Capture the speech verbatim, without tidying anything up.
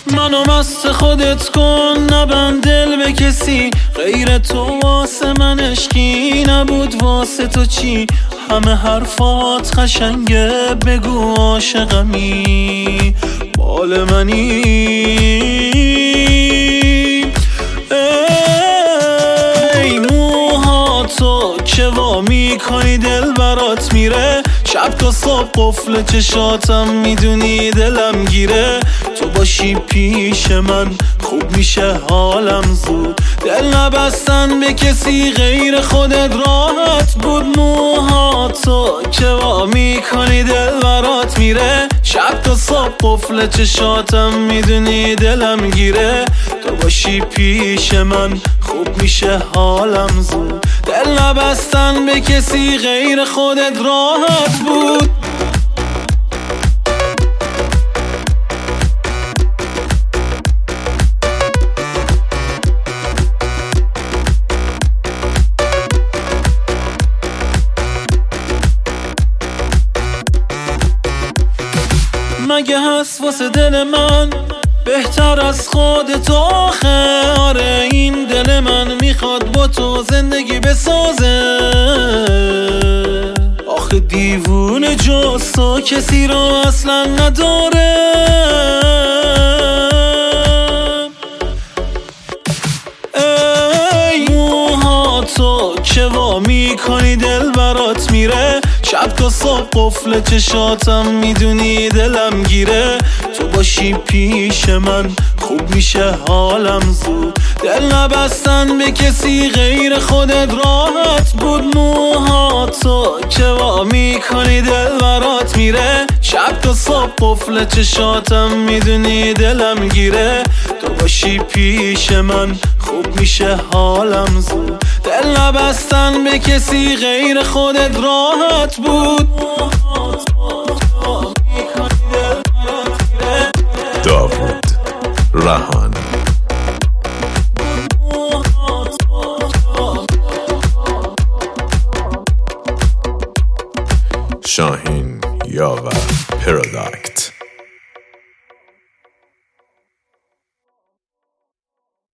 منو مست خودت کن، نبند دل به کسی غیر تو. واسه من عشقی نبود، واسه تو چی؟ همه حرفات قشنگه، بگو عاشقمی، مال منی. ای موهاتو که وا میکنی دل برات میره، شب تا صبح قفل چشاتم میدونی دلم گیره. تو باشی پیش من خوب میشه حالم زود، دل نبستن به کسی غیر خودت راحت بود. موهاتو که وا میکنی دل برات میره، شب تا صبح قفل چشاتم میدونی دلم گیره. تو باشی پیش من خوب میشه حالم زود، دل نبستن به کسی غیر خودت راحت بود. مگه هست واسه دل من بهتر از خودت آخه؟ آره این دل من میخواد با تو زندگی بسازه. آخه دیوونه جز تو کسی رو اصلا نداره. ای موهاتو که وا میکنی دل برات میره، شب تا صبح قفل چشاتم میدونی دلم گیره. تو باشی پیش من خوب میشه حالم زود، دل نبستن به کسی غیر خودت راحت بود. موهاتو که وا میکنی دل برات میره، شب تا صبح قفل چشاتم میدونی دلم گیره. تو باشی پیش من خوب میشه حالم زود، دل نبستن به کسی غیر خودت راحت بود. داوود رهان شاهین یاور پروداکت.